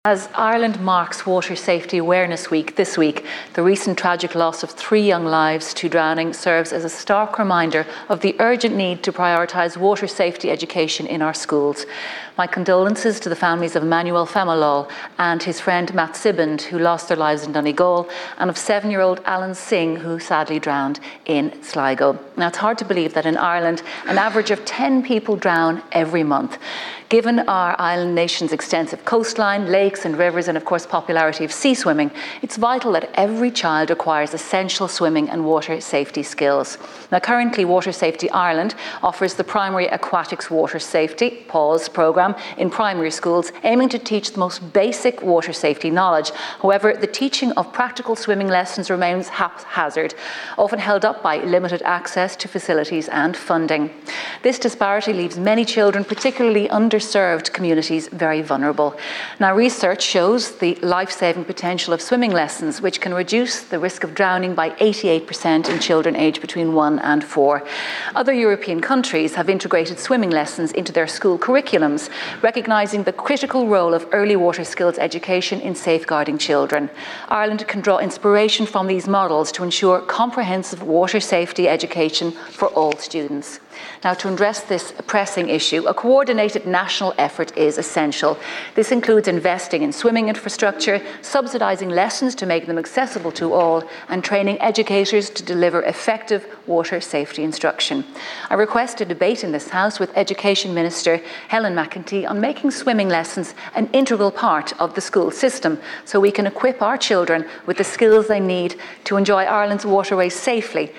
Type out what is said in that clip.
As Ireland marks Water Safety Awareness Week this week, the recent tragic loss of 3 young lives to drowning serves as a stark reminder of the urgent need to prioritise water safety education in our schools. My condolences to the families of Emmanuel Familol and his friend Matt Siband, who lost their lives in Donegal, and of 7-year-old Alan Singh, who sadly drowned in Sligo. Now, it's hard to believe that in Ireland, an average of 10 people drown every month. Given our island nation's extensive coastline, lakes and rivers, and of course popularity of sea swimming, it's vital that every child acquires essential swimming and water safety skills. Now, currently Water Safety Ireland offers the Primary Aquatics Water Safety PAWS programme in primary schools, aiming to teach the most basic water safety knowledge. However, the teaching of practical swimming lessons remains haphazard, often held up by limited access to facilities and funding. This disparity leaves many children, particularly underserved communities, very vulnerable. Now, research shows the life-saving potential of swimming lessons, which can reduce the risk of drowning by 88% in children aged between 1 and 4. Other European countries have integrated swimming lessons into their school curriculums, recognising the critical role of early water skills education in safeguarding children. Ireland can draw inspiration from these models to ensure comprehensive water safety education for all students. Now, to address this pressing issue, a coordinated national effort is essential. This includes investing in swimming infrastructure, subsidising lessons to make them accessible to all, and training educators to deliver effective water safety instruction. I request a debate in this House with Education Minister Helen McEntee on making swimming lessons an integral part of the school system, so we can equip our children with the skills they need to enjoy Ireland's waterways safely